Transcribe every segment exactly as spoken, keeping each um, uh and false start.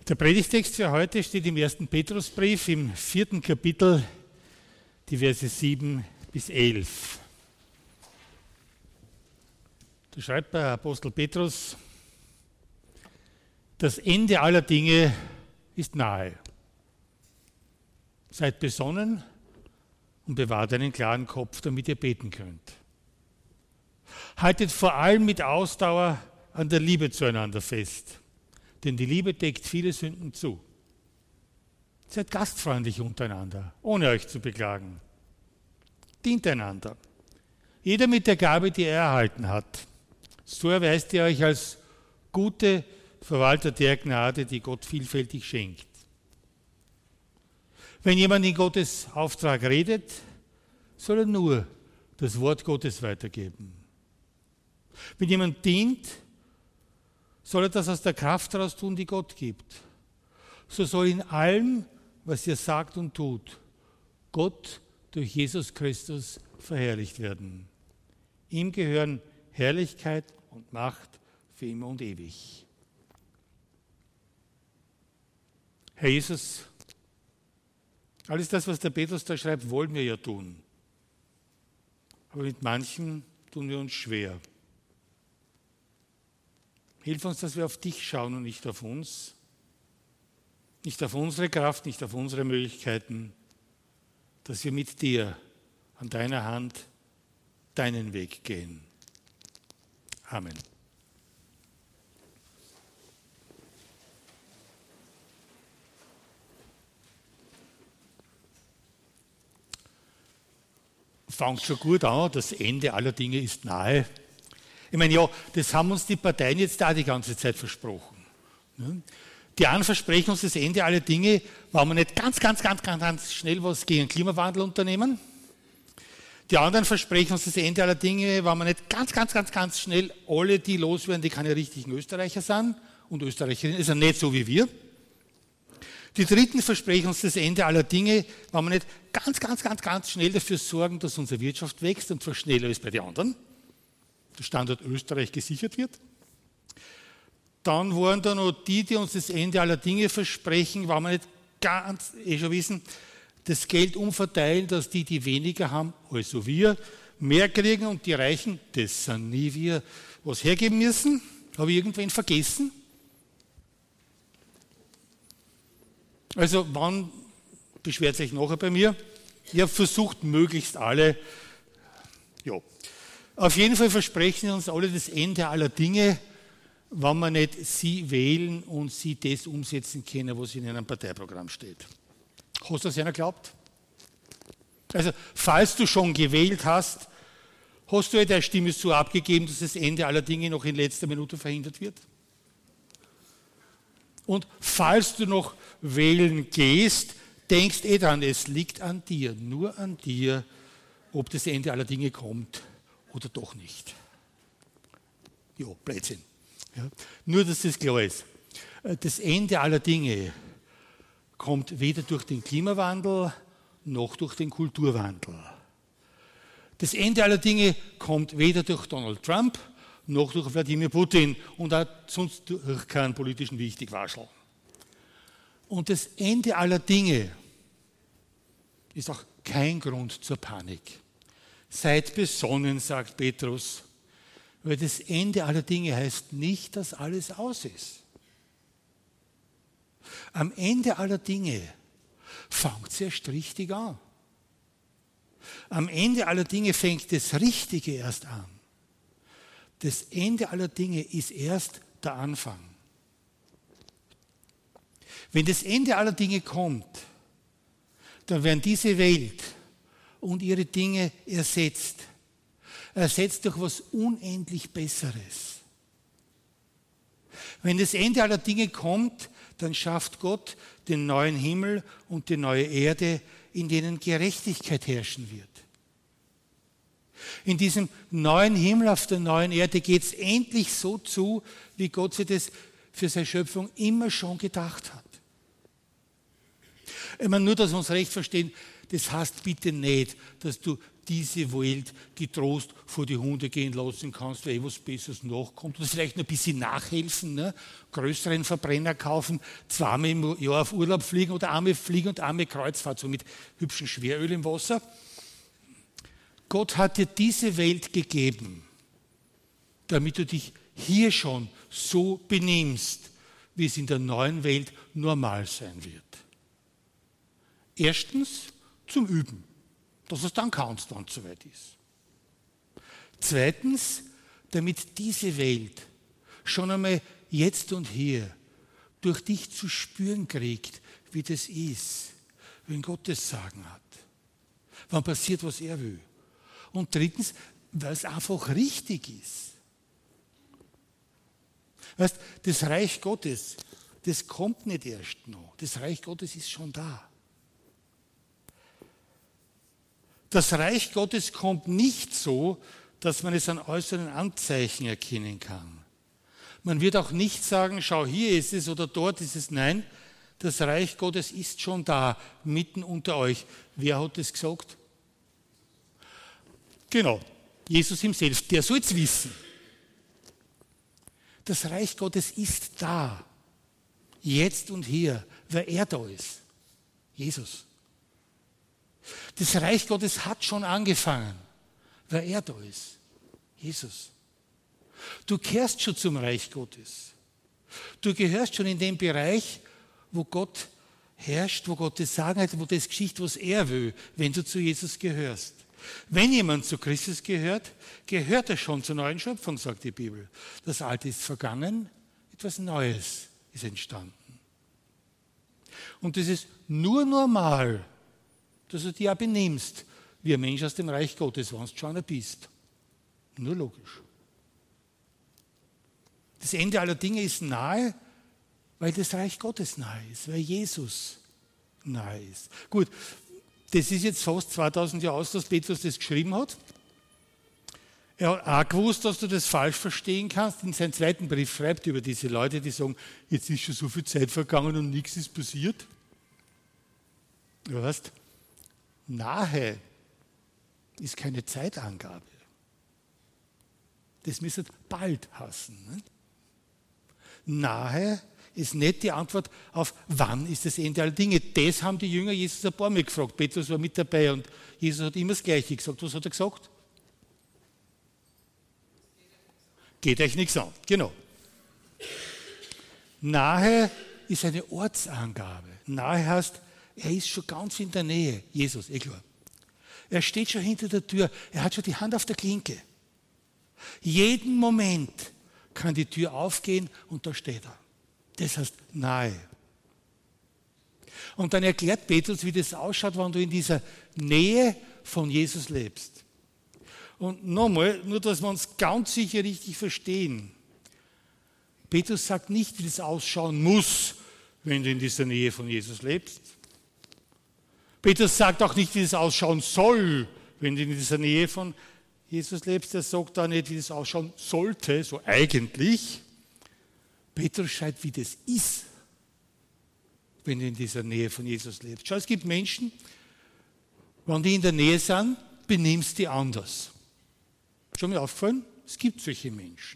Der Predigtext für heute steht im ersten Petrusbrief im vierten Kapitel, die Verse sieben bis elf. Da schreibt der Apostel Petrus: Das Ende aller Dinge ist nahe. Seid besonnen und bewahrt einen klaren Kopf, damit ihr beten könnt. Haltet vor allem mit Ausdauer an der Liebe zueinander fest, denn die Liebe deckt viele Sünden zu. Seid gastfreundlich untereinander, ohne euch zu beklagen. Dient einander, jeder mit der Gabe, die er erhalten hat. So erweist ihr euch als gute Verwalter der Gnade, die Gott vielfältig schenkt. Wenn jemand in Gottes Auftrag redet, soll er nur das Wort Gottes weitergeben. Wenn jemand dient, soll er das aus der Kraft heraus tun, die Gott gibt. So soll in allem, was ihr sagt und tut, Gott durch Jesus Christus verherrlicht werden. Ihm gehören Herrlichkeit und Macht für immer und ewig. Herr Jesus, alles das, was der Petrus da schreibt, wollen wir ja tun. Aber mit manchen tun wir uns schwer. Hilf uns, dass wir auf dich schauen und nicht auf uns, nicht auf unsere Kraft, nicht auf unsere Möglichkeiten, dass wir mit dir an deiner Hand deinen Weg gehen. Amen. Fängt schon gut an, das Ende aller Dinge ist nahe. Ich meine, ja, das haben uns die Parteien jetzt da die ganze Zeit versprochen. Die einen versprechen uns das Ende aller Dinge, weil wir nicht ganz, ganz, ganz, ganz, ganz schnell was gegen den Klimawandel unternehmen. Die anderen versprechen uns das Ende aller Dinge, weil wir nicht ganz, ganz, ganz, ganz schnell alle die loswerden, die keine richtigen Österreicher sind und Österreicherinnen, also nicht so wie wir. Die Dritten versprechen uns das Ende aller Dinge, weil wir nicht ganz, ganz, ganz, ganz schnell dafür sorgen, dass unsere Wirtschaft wächst und zwar schneller als bei den anderen. Der Standort Österreich gesichert wird. Dann waren da noch die, die uns das Ende aller Dinge versprechen, weil wir nicht ganz, eh schon wissen, das Geld umverteilen, dass die, die weniger haben, also wir, mehr kriegen und die Reichen, das sind nie wir, was hergeben müssen. Habe ich irgendwen vergessen? Also, wann beschwert euch nachher bei mir? Ich habe versucht, möglichst alle, ja. Auf jeden Fall versprechen uns alle das Ende aller Dinge, wenn wir nicht sie wählen und sie das umsetzen können, was in einem Parteiprogramm steht. Hast du das einer glaubt? Also, falls du schon gewählt hast, hast du deine Stimme so abgegeben, dass das Ende aller Dinge noch in letzter Minute verhindert wird? Und falls du noch wählen gehst, denkst eh dran, es liegt an dir, nur an dir, ob das Ende aller Dinge kommt oder doch nicht. Ja, Blödsinn. Ja. Nur, dass das klar ist. Das Ende aller Dinge kommt weder durch den Klimawandel noch durch den Kulturwandel. Das Ende aller Dinge kommt weder durch Donald Trump noch durch Wladimir Putin und auch sonst durch keinen politischen Wichtigwaschel. Und das Ende aller Dinge ist auch kein Grund zur Panik. Seid besonnen, sagt Petrus, weil das Ende aller Dinge heißt nicht, dass alles aus ist. Am Ende aller Dinge fängt es erst richtig an. Am Ende aller Dinge fängt das Richtige erst an. Das Ende aller Dinge ist erst der Anfang. Wenn das Ende aller Dinge kommt, dann werden diese Welt und ihre Dinge ersetzt. Ersetzt durch was unendlich Besseres. Wenn das Ende aller Dinge kommt, dann schafft Gott den neuen Himmel und die neue Erde, in denen Gerechtigkeit herrschen wird. In diesem neuen Himmel auf der neuen Erde geht es endlich so zu, wie Gott sich das für seine Schöpfung immer schon gedacht hat. Ich meine, nur, dass wir uns recht verstehen, das heißt bitte nicht, dass du diese Welt getrost vor die Hunde gehen lassen kannst, weil eh was Besseres nachkommt. Oder vielleicht noch ein bisschen nachhelfen, ne? Größeren Verbrenner kaufen, zweimal im Jahr auf Urlaub fliegen oder einmal fliegen und einmal Kreuzfahrt, so mit hübschem Schweröl im Wasser. Gott hat dir diese Welt gegeben, damit du dich hier schon so benimmst, wie es in der neuen Welt normal sein wird. Erstens zum Üben, dass du es dann kannst, wenn es soweit ist. Zweitens, damit diese Welt schon einmal jetzt und hier durch dich zu spüren kriegt, wie das ist, wenn Gott das Sagen hat. Wann passiert, was er will. Und drittens, weil es einfach richtig ist. Weißt, das Reich Gottes, das kommt nicht erst noch. Das Reich Gottes ist schon da. Das Reich Gottes kommt nicht so, dass man es an äußeren Anzeichen erkennen kann. Man wird auch nicht sagen, schau, hier ist es oder dort ist es. Nein, das Reich Gottes ist schon da, mitten unter euch. Wer hat das gesagt? Genau, Jesus himself, der soll es wissen. Das Reich Gottes ist da, jetzt und hier, weil er da ist. Jesus. Das Reich Gottes hat schon angefangen, weil er da ist. Jesus. Du kehrst schon zum Reich Gottes. Du gehörst schon in den Bereich, wo Gott herrscht, wo Gott das Sagen hat, wo das geschieht, was er will, wenn du zu Jesus gehörst. Wenn jemand zu Christus gehört, gehört er schon zur neuen Schöpfung, sagt die Bibel. Das Alte ist vergangen, etwas Neues ist entstanden. Und das ist nur normal, dass du dich auch benimmst, wie ein Mensch aus dem Reich Gottes, wenn du schon einer bist. Nur logisch. Das Ende aller Dinge ist nahe, weil das Reich Gottes nahe ist, weil Jesus nahe ist. Gut, das ist jetzt fast zweitausend Jahre aus, dass Petrus das geschrieben hat. Er hat auch gewusst, dass du das falsch verstehen kannst. In seinem zweiten Brief schreibt er über diese Leute, die sagen, jetzt ist schon so viel Zeit vergangen und nichts ist passiert. Du weißt, nahe ist keine Zeitangabe. Das müsste bald hassen. Ne? Nahe ist nicht die Antwort auf, wann ist das Ende aller Dinge. Das haben die Jünger Jesus ein paar Mal gefragt. Petrus war mit dabei und Jesus hat immer das Gleiche gesagt. Was hat er gesagt? Geht euch nichts an. Genau. Nahe ist eine Ortsangabe. Nahe heißt, er ist schon ganz in der Nähe. Jesus, eh klar. Er steht schon hinter der Tür. Er hat schon die Hand auf der Klinke. Jeden Moment kann die Tür aufgehen und da steht er. Das heißt nahe. Und dann erklärt Petrus, wie das ausschaut, wenn du in dieser Nähe von Jesus lebst. Und nochmal, nur dass wir uns ganz sicher richtig verstehen. Petrus sagt nicht, wie das ausschauen muss, wenn du in dieser Nähe von Jesus lebst. Petrus sagt auch nicht, wie das ausschauen soll, wenn du in dieser Nähe von Jesus lebst. Er sagt auch nicht, wie das ausschauen sollte, so eigentlich. Petrus schreibt, wie das ist, wenn du in dieser Nähe von Jesus lebst. Schau, es gibt Menschen, wenn die in der Nähe sind, benimmst die anders. Schon mir aufgefallen? Es gibt solche Menschen.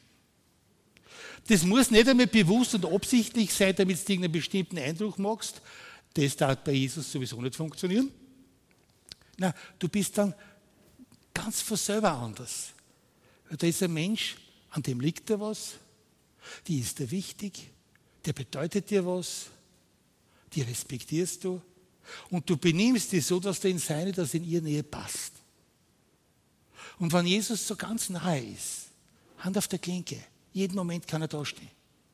Das muss nicht einmal bewusst und absichtlich sein, damit du einen bestimmten Eindruck machst. Das darf bei Jesus sowieso nicht funktionieren. Nein, du bist dann ganz von selber anders. Da ist ein Mensch, an dem liegt dir was, die ist dir wichtig, der bedeutet dir was, die respektierst du und du benimmst dich so, dass du in seine, dass in ihre Nähe passt. Und wenn Jesus so ganz nahe ist, Hand auf der Klinke, jeden Moment kann er da stehen,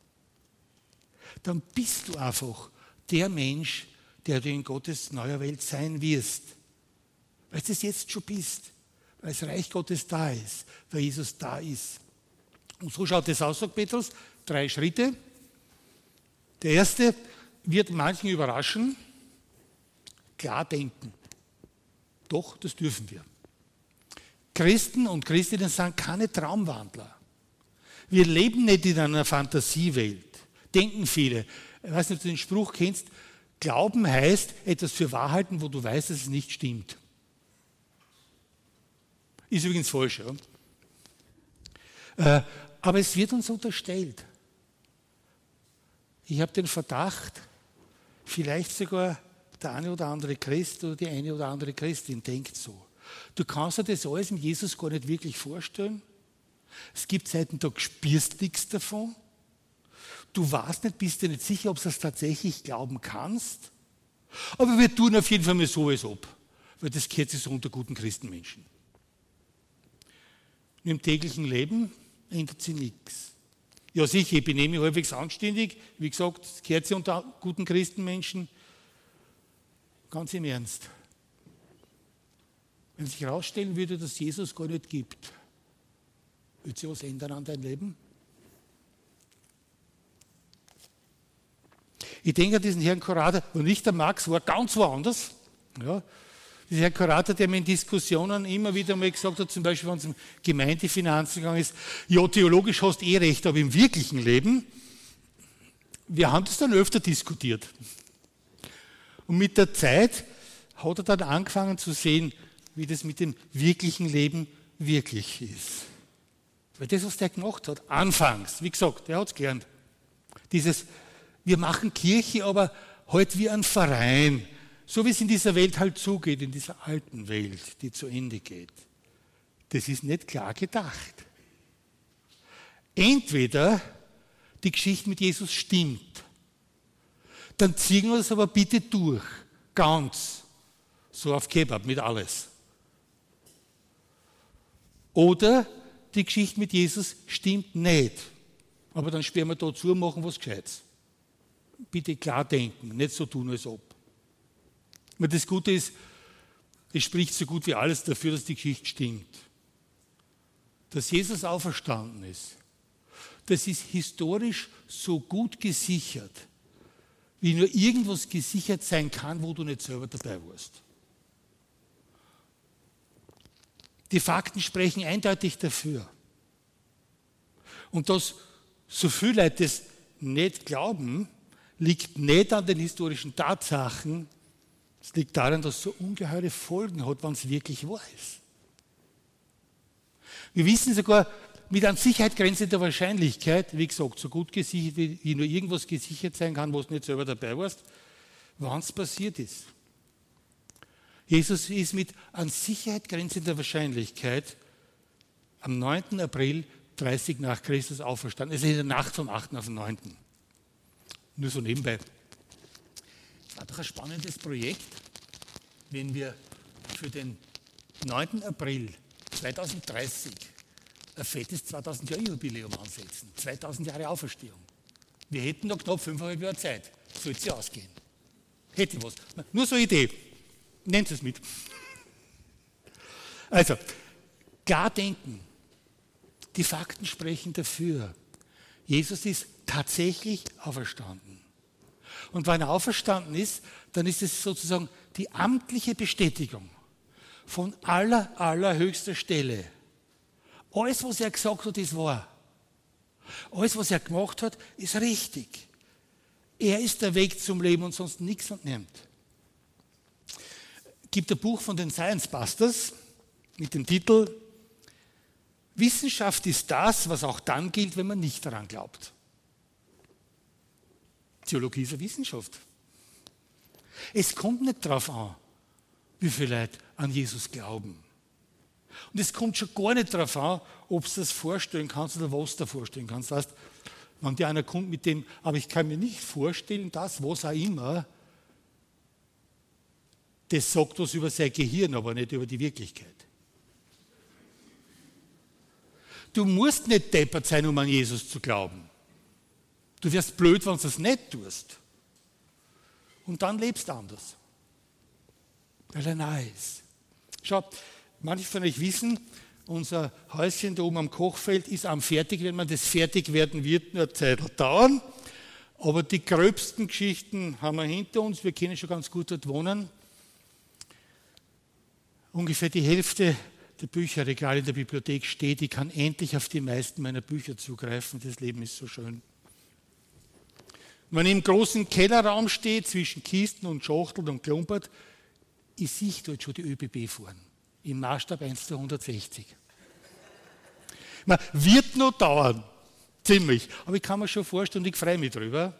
dann bist du einfach der Mensch, der du in Gottes neuer Welt sein wirst. Weil du es jetzt schon bist, weil das Reich Gottes da ist, weil Jesus da ist. Und so schaut es aus, sagt Petrus, drei Schritte. Der erste wird manchen überraschen, klar denken. Doch, das dürfen wir. Christen und Christinnen sind keine Traumwandler. Wir leben nicht in einer Fantasiewelt, denken viele. Ich weiß nicht, ob du den Spruch kennst, Glauben heißt, etwas für wahr halten, wo du weißt, dass es nicht stimmt. Ist übrigens falsch. Ja? Äh, aber es wird uns unterstellt. Ich habe den Verdacht, vielleicht sogar der eine oder andere Christ oder die eine oder andere Christin denkt so. Du kannst dir das alles mit Jesus gar nicht wirklich vorstellen. Es gibt Zeiten, da spürst du nichts davon. Du weißt nicht, bist dir nicht sicher, ob du das tatsächlich glauben kannst. Aber wir tun auf jeden Fall mal so als ob. Weil das gehört sich so unter guten Christenmenschen. Und im täglichen Leben ändert sich nichts. Ja sicher, ich benehme mich halbwegs anständig. Wie gesagt, das gehört sich unter guten Christenmenschen. Ganz im Ernst. Wenn sich herausstellen würde, dass Jesus gar nicht gibt, würde sich was ändern an deinem Leben? Ich denke an diesen Herrn Kurator, und nicht der Max, war ganz woanders. Ja, dieser Herr Kurator, der mir in Diskussionen immer wieder mal gesagt hat, zum Beispiel, wenn es um Gemeindefinanzen gegangen ist, ja, theologisch hast du eh recht, aber im wirklichen Leben, wir haben das dann öfter diskutiert. Und mit der Zeit hat er dann angefangen zu sehen, wie das mit dem wirklichen Leben wirklich ist. Weil das, was der gemacht hat, anfangs, wie gesagt, der hat es gelernt. Dieses, wir machen Kirche, aber halt wie ein Verein, so wie es in dieser Welt halt zugeht, in dieser alten Welt, die zu Ende geht. Das ist nicht klar gedacht. Entweder die Geschichte mit Jesus stimmt, dann ziehen wir es aber bitte durch, ganz, so auf Kebab, mit alles. Oder die Geschichte mit Jesus stimmt nicht, aber dann sperren wir da zu und machen was Gescheites. Bitte klar denken, nicht so tun, als ob. Das Gute ist, es spricht so gut wie alles dafür, dass die Geschichte stimmt. Dass Jesus auferstanden ist, das ist historisch so gut gesichert, wie nur irgendwas gesichert sein kann, wo du nicht selber dabei warst. Die Fakten sprechen eindeutig dafür. Und dass so viele Leute das nicht glauben, liegt nicht an den historischen Tatsachen, es liegt daran, dass es so ungeheure Folgen hat, wenn es wirklich wahr ist. Wir wissen sogar mit an Sicherheit grenzender Wahrscheinlichkeit, wie gesagt, so gut gesichert, wie nur irgendwas gesichert sein kann, wo du nicht selber dabei warst, wann es passiert ist. Jesus ist mit an Sicherheit grenzender Wahrscheinlichkeit am neunten April dreißig nach Christus auferstanden. Es ist in der Nacht vom achten auf den neunten Nur so nebenbei. Es war doch ein spannendes Projekt, wenn wir für den neunten April zweitausenddreißig ein fettes zweitausend-Jahr-Jubiläum ansetzen. zweitausend Jahre Auferstehung. Wir hätten noch knapp fünfeinhalb Jahre Zeit. Sollte sie ausgehen. Hätte was. Nur so eine Idee. Nennt es mit. Also, klar denken. Die Fakten sprechen dafür. Jesus ist tatsächlich auferstanden. Und wenn er auferstanden ist, dann ist es sozusagen die amtliche Bestätigung von aller, allerhöchster Stelle. Alles, was er gesagt hat, ist wahr. Alles, was er gemacht hat, ist richtig. Er ist der Weg zum Leben und sonst nichts und nimmt. Es gibt ein Buch von den Science Busters mit dem Titel Wissenschaft ist das, was auch dann gilt, wenn man nicht daran glaubt. Theologie ist eine Wissenschaft. Es kommt nicht darauf an, wie viele Leute an Jesus glauben. Und es kommt schon gar nicht darauf an, ob du das vorstellen kannst oder was du vorstellen kannst. Das heißt, wenn dir einer kommt mit dem, aber ich kann mir nicht vorstellen, das, was auch immer, das sagt was über sein Gehirn, aber nicht über die Wirklichkeit. Du musst nicht deppert sein, um an Jesus zu glauben. Du wirst blöd, wenn du das nicht tust. Und dann lebst du anders. Weil er nahe ist. Schau, manche von euch wissen, unser Häuschen da oben am Kochfeld ist am fertig, wenn man das fertig werden wird, nur eine Zeit dauern. Aber die gröbsten Geschichten haben wir hinter uns. Wir können schon ganz gut dort wohnen. Ungefähr die Hälfte der Bücherregale in der Bibliothek steht. Ich kann endlich auf die meisten meiner Bücher zugreifen. Das Leben ist so schön. Wenn ich im großen Kellerraum stehe, zwischen Kisten und Schachteln und klumpert, ich sehe dort schon die ÖBB fahren. Im Maßstab eins zu hundertsechzig. Man wird noch dauern, ziemlich. Aber ich kann mir schon vorstellen, ich freue mich drüber.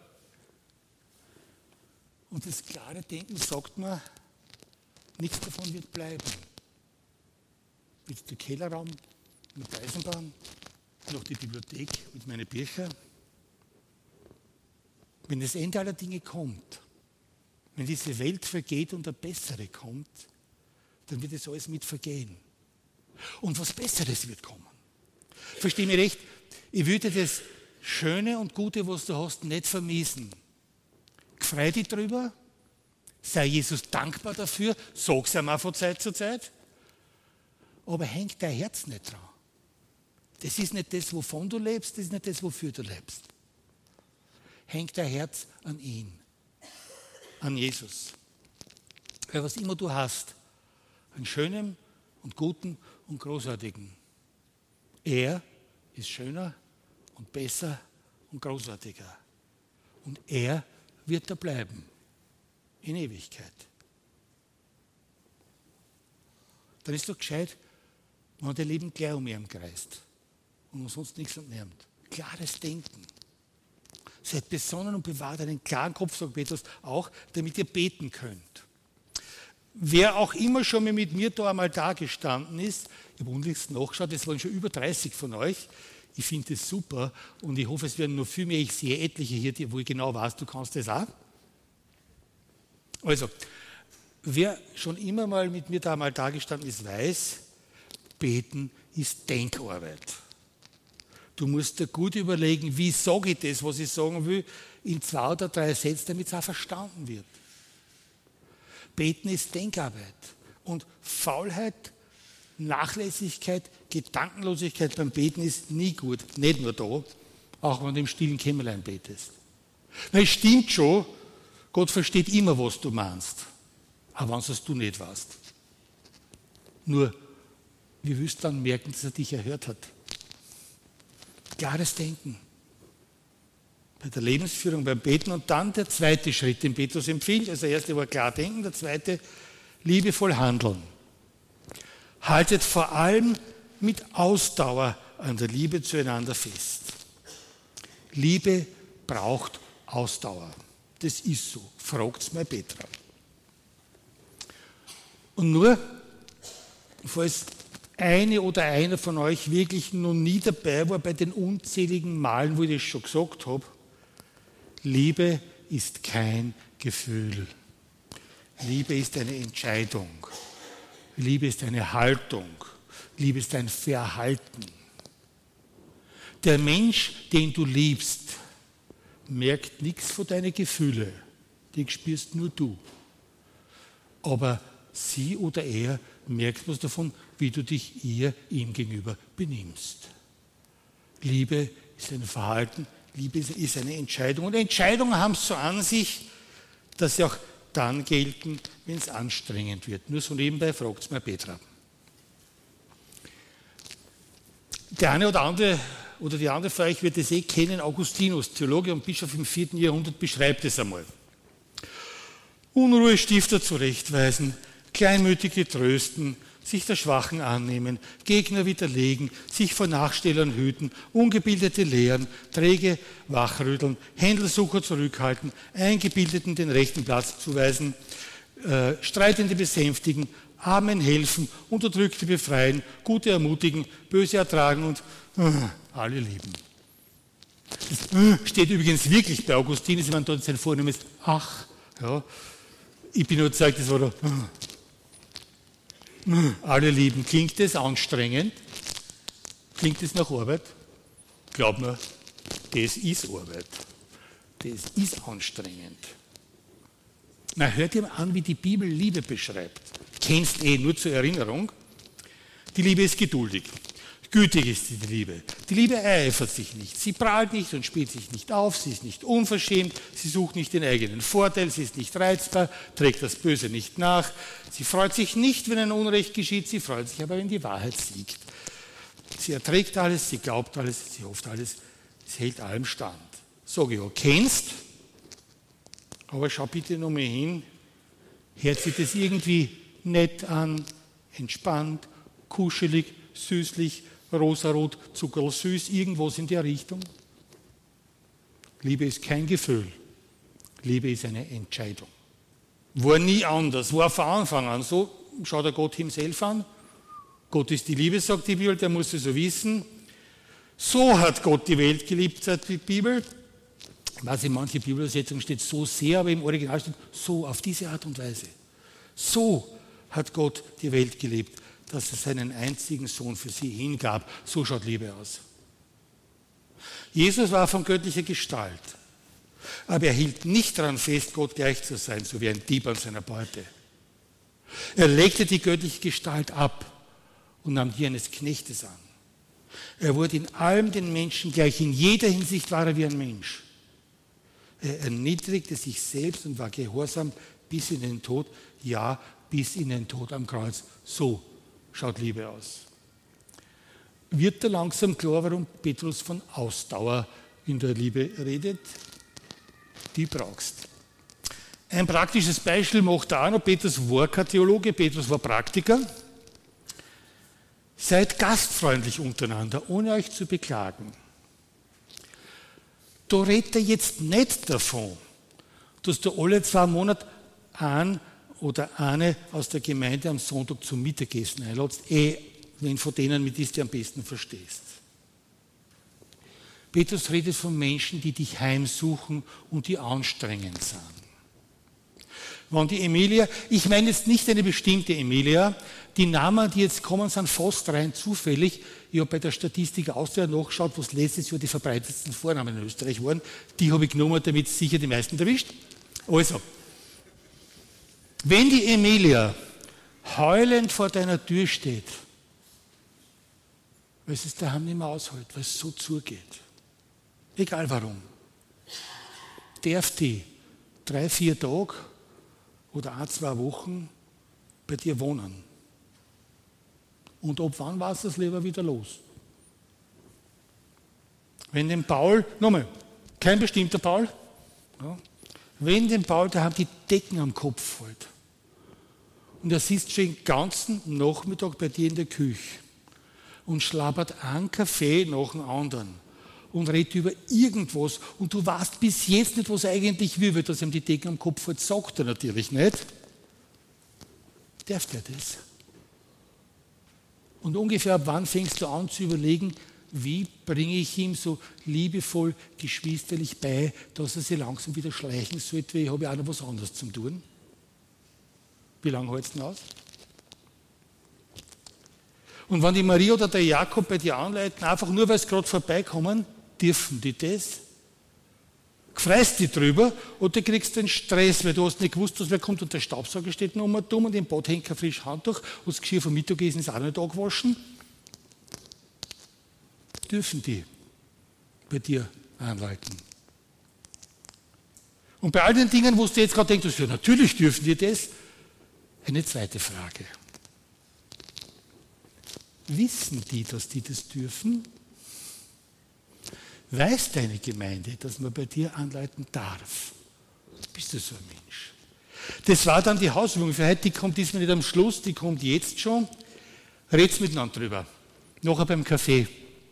Und das klare Denken sagt mir, nichts davon wird bleiben. Jetzt der Kellerraum mit der Eisenbahn, noch die Bibliothek mit meinen Büchern. Wenn das Ende aller Dinge kommt, wenn diese Welt vergeht und eine bessere kommt, dann wird das alles mit vergehen. Und was Besseres wird kommen. Versteh mich recht, ich würde das Schöne und Gute, was du hast, nicht vermiesen. Freu dich drüber, sei Jesus dankbar dafür, sag es ihm auch von Zeit zu Zeit, aber hängt dein Herz nicht dran. Das ist nicht das, wovon du lebst, das ist nicht das, wofür du lebst. Hängt dein Herz an ihn, an Jesus. Weil was immer du hast, an Schönem und Guten und Großartigen, er ist schöner und besser und großartiger. Und er wird da bleiben, in Ewigkeit. Dann ist doch gescheit, wenn man dein Leben gleich um ihn kreist und sonst nichts unternimmt. Klares Denken. Seid besonnen und bewahrt einen klaren Kopf, sagt Petrus, auch, damit ihr beten könnt. Wer auch immer schon mal mit mir da einmal da gestanden ist, ich habe unlängst nachgeschaut, es waren schon über dreißig von euch, ich finde das super und ich hoffe, es werden noch viel mehr, ich sehe etliche hier, wo ich genau weiß, du kannst das auch. Also, wer schon immer mal mit mir da einmal da gestanden ist, weiß, beten ist Denkarbeit. Du musst dir gut überlegen, wie sage ich das, was ich sagen will, in zwei oder drei Sätzen, damit es auch verstanden wird. Beten ist Denkarbeit. Und Faulheit, Nachlässigkeit, Gedankenlosigkeit beim Beten ist nie gut. Nicht nur da, auch wenn du im stillen Kämmerlein betest. Weil es stimmt schon, Gott versteht immer, was du meinst. Aber wenn es du nicht weißt. Nur, wie willst du dann merken, dass er dich erhört hat? Klares Denken. Bei der Lebensführung, beim Beten und dann der zweite Schritt, den Petrus empfiehlt. Also der erste war klar denken, der zweite liebevoll handeln. Haltet vor allem mit Ausdauer an der Liebe zueinander fest. Liebe braucht Ausdauer. Das ist so. Fragt's mal Petra. Und nur, falls eine oder einer von euch wirklich noch nie dabei war bei den unzähligen Malen, wo ich das schon gesagt habe, Liebe ist kein Gefühl. Liebe ist eine Entscheidung. Liebe ist eine Haltung. Liebe ist ein Verhalten. Der Mensch, den du liebst, merkt nichts von deinen Gefühlen. Die spürst nur du. Aber sie oder er merkt was davon, wie du dich ihr, ihm gegenüber benimmst. Liebe ist ein Verhalten, Liebe ist eine Entscheidung. Und Entscheidungen haben es so an sich, dass sie auch dann gelten, wenn es anstrengend wird. Nur so nebenbei fragt es mal Petra. Der eine oder andere oder die andere von euch wird es eh kennen, Augustinus, Theologe und Bischof im vierten Jahrhundert, beschreibt es einmal. Unruhestifter zurechtweisen, Kleinmütige trösten, sich der Schwachen annehmen, Gegner widerlegen, sich vor Nachstellern hüten, Ungebildete lehren, Träge wachrütteln, Händelsucher zurückhalten, Eingebildeten den rechten Platz zuweisen, äh, Streitende besänftigen, Armen helfen, Unterdrückte befreien, Gute ermutigen, Böse ertragen und äh, alle lieben. Das äh, steht übrigens wirklich bei Augustinus, wenn man dort sein Vornehmen ist, ach, ja, ich bin überzeugt, das war da, äh, alle lieben. Klingt das anstrengend? Klingt das nach Arbeit? Glaub mir, das ist Arbeit. Das ist anstrengend. Na, hört ihr mal an, wie die Bibel Liebe beschreibt. Kennst eh, nur zur Erinnerung. Die Liebe ist geduldig. Gütig ist die Liebe. Die Liebe ereifert sich nicht. Sie prahlt nicht und spielt sich nicht auf. Sie ist nicht unverschämt. Sie sucht nicht den eigenen Vorteil. Sie ist nicht reizbar, trägt das Böse nicht nach. Sie freut sich nicht, wenn ein Unrecht geschieht. Sie freut sich aber, wenn die Wahrheit siegt. Sie erträgt alles, sie glaubt alles, sie hofft alles. Sie hält allem stand. Sag ich, ja, kennst, aber schau bitte noch mal hin. Hört sich das irgendwie nett an, Entspannt, kuschelig, süßlich, rosarot, zuckersüß, irgendwas in der Richtung. Liebe ist kein Gefühl. Liebe ist eine Entscheidung. War nie anders, war von Anfang an so. Schaut er Gott himself an. Gott ist die Liebe, sagt die Bibel, der muss es so wissen. So hat Gott die Welt geliebt, sagt die Bibel. Ich weiß, in manchen Bibelübersetzungen steht so sehr, aber im Original steht so, auf diese Art und Weise. So hat Gott die Welt geliebt, dass er seinen einzigen Sohn für sie hingab. So schaut Liebe aus. Jesus war von göttlicher Gestalt, aber er hielt nicht daran fest, Gott gleich zu sein, so wie ein Dieb an seiner Beute. Er legte die göttliche Gestalt ab und nahm die eines Knechtes an. Er wurde in allem den Menschen gleich, in jeder Hinsicht war er wie ein Mensch. Er erniedrigte sich selbst und war gehorsam bis in den Tod, ja, bis in den Tod am Kreuz. So schaut Liebe aus. Wird da langsam klar, warum Petrus von Ausdauer in der Liebe redet? Die brauchst. Ein praktisches Beispiel macht er auch noch. Petrus war kein Theologe, Petrus war Praktiker. Seid gastfreundlich untereinander, ohne euch zu beklagen. Da redet er jetzt nicht davon, dass du alle zwei Monate einen oder eine aus der Gemeinde am Sonntag zum Mittagessen einladest, eh, wenn von denen mit ist, die am besten verstehst. Petrus redet von Menschen, die dich heimsuchen und die anstrengend sind. Wenn die Emilia, ich meine jetzt nicht eine bestimmte Emilia, die Namen, die jetzt kommen, sind fast rein zufällig. Ich habe bei der Statistik Austria nachgeschaut, was letztes Jahr die verbreitetsten Vornamen in Österreich waren. Die habe ich genommen, damit es sicher die meisten erwischt. Also, wenn die Emilia heulend vor deiner Tür steht, weil es daheim nicht mehr aushält, weil es so zugeht, egal warum, darf die drei, vier Tage oder ein, zwei Wochen bei dir wohnen. Und ab wann war es das lieber wieder los? Wenn dem Paul, nochmal, kein bestimmter Paul, ja, wenn dem Paul daheim die Decken am Kopf fällt und er sitzt schon den ganzen Nachmittag bei dir in der Küche und schlabbert einen Kaffee nach dem anderen und redet über irgendwas und du weißt bis jetzt nicht, was er eigentlich will, weil das ihm die Decken am Kopf fällt, sagt er natürlich nicht. Darf der das? Und ungefähr ab wann fängst du an zu überlegen, wie bringe ich ihm so liebevoll, geschwisterlich bei, dass er sich langsam wieder schleichen sollte, weil ich habe ja auch noch was anderes zu tun. Wie lange hältst du denn aus? Und wenn die Maria oder der Jakob bei dir anleiten, einfach nur, weil sie gerade vorbeikommen, dürfen die das? Gefreist die drüber oder kriegst du den Stress, weil du hast nicht gewusst, dass wer kommt und der Staubsauger steht noch mal dumm und im Bad hängt kein frisches Handtuch und das Geschirr vom Mittagessen ist auch nicht angewaschen. Dürfen die bei dir anleiten? Und bei all den Dingen, wo du jetzt gerade denkst, ja, natürlich dürfen die das, eine zweite Frage. Wissen die, dass die das dürfen? Weiß deine Gemeinde, dass man bei dir anleiten darf? Bist du so ein Mensch? Das war dann die Hausübung für heute, die kommt diesmal nicht am Schluss, die kommt jetzt schon. Redet miteinander drüber. Nachher beim Kaffee.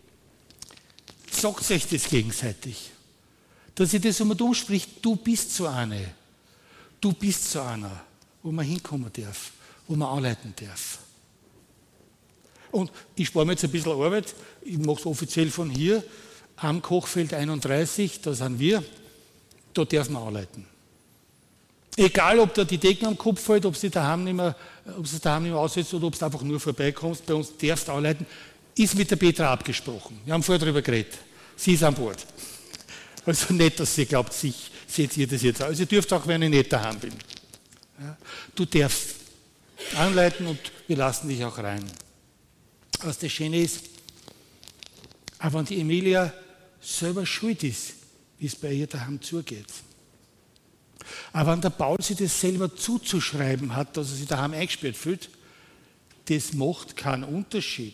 Sagt euch das gegenseitig. Dass ihr das um und um spricht, du bist so eine. Du bist so einer, wo man hinkommen darf, wo man anleiten darf. Und ich spare mir jetzt ein bisschen Arbeit, ich mache es offiziell von hier, am Kochfeld einunddreißig, da sind wir, da darf man anleiten. Egal, ob da die Decken am Kopf fällt, ob sie daheim nicht mehr, ob sie daheim nicht mehr aussetzt oder ob du einfach nur vorbeikommst, bei uns darfst du anleiten, ist mit der Petra abgesprochen. Wir haben vorher darüber geredet. Sie ist an Bord. Also nicht, dass sie glaubt, sich seht ihr das jetzt aus. Also ihr dürft auch, wenn ich nicht daheim bin. Ja, du darfst anleiten und wir lassen dich auch rein. Was das Schöne ist, aber wenn die Emilia selber schuld ist, wie es bei ihr daheim zugeht. Aber wenn der Paul sich das selber zuzuschreiben hat, dass er sich daheim eingesperrt fühlt, das macht keinen Unterschied.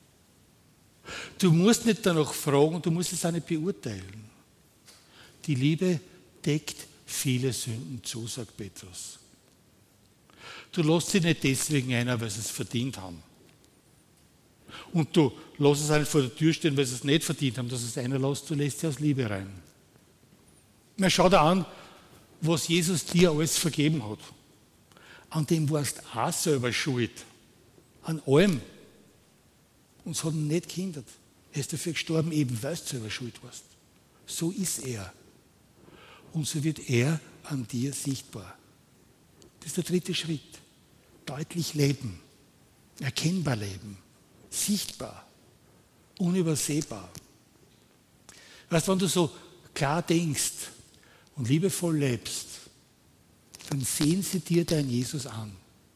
Du musst nicht danach fragen, du musst es auch nicht beurteilen. Die Liebe deckt viele Sünden zu, sagt Petrus. Du lässt sie nicht deswegen ein, weil sie es verdient haben. Und du lässt es einfach vor der Tür stehen, weil sie es nicht verdient haben, dass es einer lässt, du lässt sie aus Liebe rein. Na, schau dir an, was Jesus dir alles vergeben hat. An dem warst du auch selber schuld. An allem. Und es hat ihn nicht gehindert. Er ist dafür gestorben, eben weil du selber schuld warst. So ist er. Und so wird er an dir sichtbar. Das ist der dritte Schritt. Deutlich leben. Erkennbar leben. Sichtbar. Unübersehbar. Weißt du, wenn du so klar denkst und liebevoll lebst, dann sehen sie dir dein Jesus an.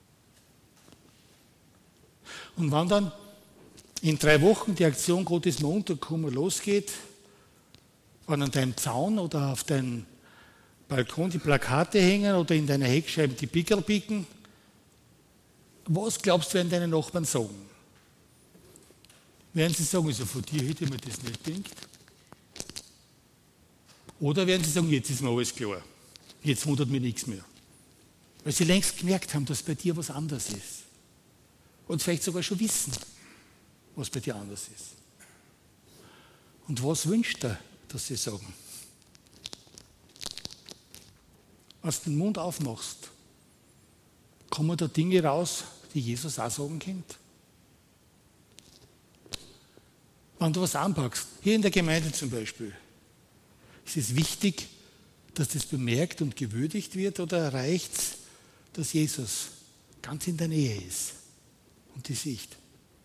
Und wenn dann in drei Wochen die Aktion Gott ist mir untergekommen losgeht, wenn an deinem Zaun oder auf deinem Balkon die Plakate hängen oder in deiner Heckscheibe die Pickel picken, was glaubst du, werden deine Nachbarn sagen? Werden sie sagen, also von dir hätte ich mir das nicht gedacht? Oder werden sie sagen, jetzt ist mir alles klar, jetzt wundert mich nichts mehr? Weil sie längst gemerkt haben, dass bei dir was anders ist. Und vielleicht sogar schon wissen, was bei dir anders ist. Und was wünscht er, dass sie sagen? Als du den Mund aufmachst, kommen da Dinge raus, die Jesus auch sagen könnte. Wenn du was anpackst, hier in der Gemeinde zum Beispiel, ist es wichtig, dass das bemerkt und gewürdigt wird, oder reicht es, dass Jesus ganz in der Nähe ist und die Sicht?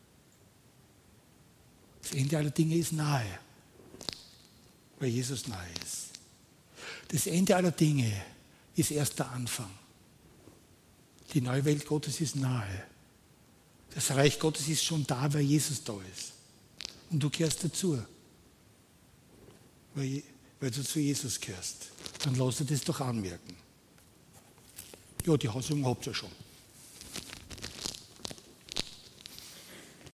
Das Ende aller Dinge ist nahe, weil Jesus nahe ist. Das Ende aller Dinge ist erst der Anfang. Die neue Welt Gottes ist nahe. Das Reich Gottes ist schon da, weil Jesus da ist. Und du gehörst dazu, weil, weil du zu Jesus gehörst. Dann lass dir das doch anmerken. Ja, die Hausübung habt ihr ja schon.